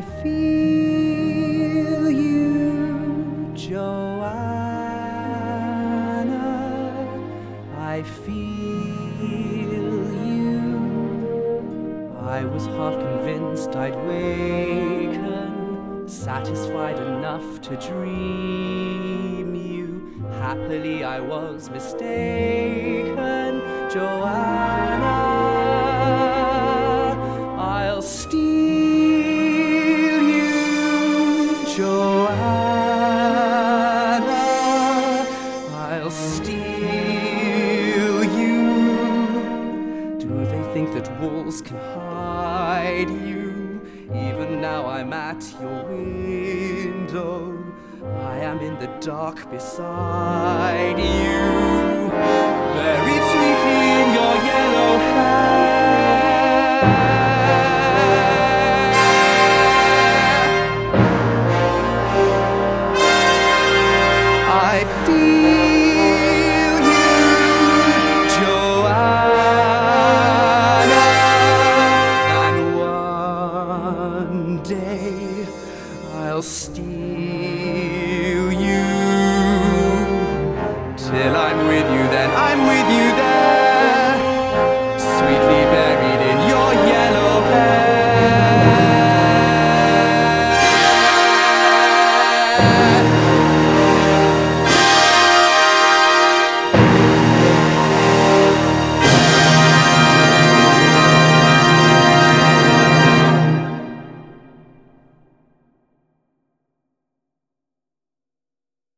feel you, Joanna. I feel you. I was half convinced I'd waken, satisfied enough to dream you. Happily I was mistaken, Joanna. I'll steal you, Joanna. I'll steal you. Do they think that walls can hide you? Even now I'm at your window. I am in the dark beside you.